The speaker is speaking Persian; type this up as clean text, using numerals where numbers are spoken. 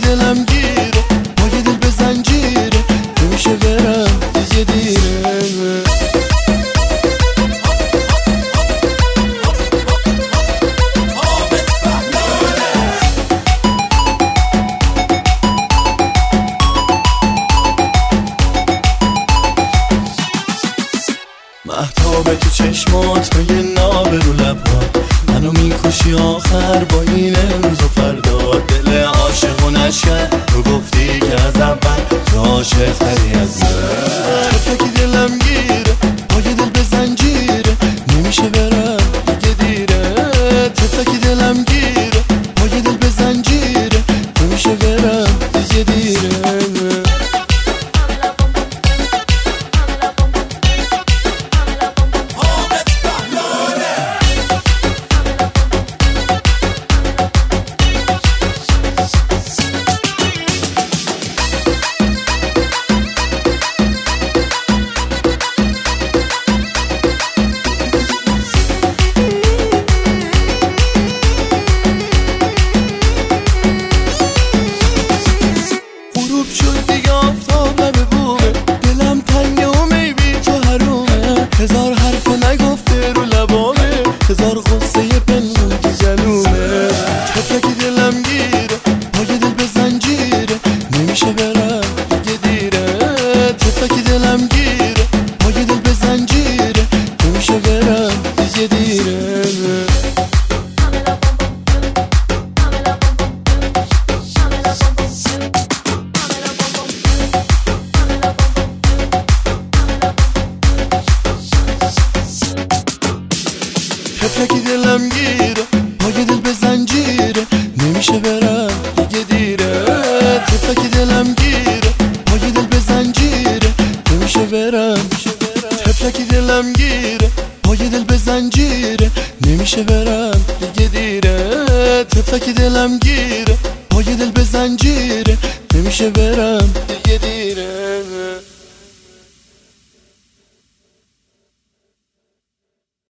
دلم گیره، پای دل به زنجیره، نمیشه برم دیگه دیره. مهتاب تو چشمات مگه ناب رو لبات، منو میکشی آخر با این امروز و فردا. دل عاشق و نشکن تو گفتی که از اول تو عاشق تری از من. فکی دلم گیره، پای دل به زنجیره، نمیشه برم دیگه دیره. فکی دلم گیره، پای دل به زنجیره، نمیشه برم دیگه دیره. شد دیگه آفتاب لب بومه، دلم تنگه و میبی تو حرومه. هزار حرف نگفته رو لبامه، هزار غصه پنهون تو جلومه. تفلکی دلم گیره، پای دل به زنجیره، نمیشه برم دیگه دیره. تفلکی دلم گیره، پای دل به زنجیره، نمیشه برم دیگه دیره. تفلکی دلم گیره، پای دل به زنجیره، نمیشه برم دیگه دیره. تفلکی دلم گیره، پای دل به زنجیره، نمیشه برم. تفلکی دلم گیره، پای دل به زنجیره، نمیشه برم دیگه دیره. تفلکی دلم گیره، پای دل به زنجیره، نمیشه برم دیگه دیره.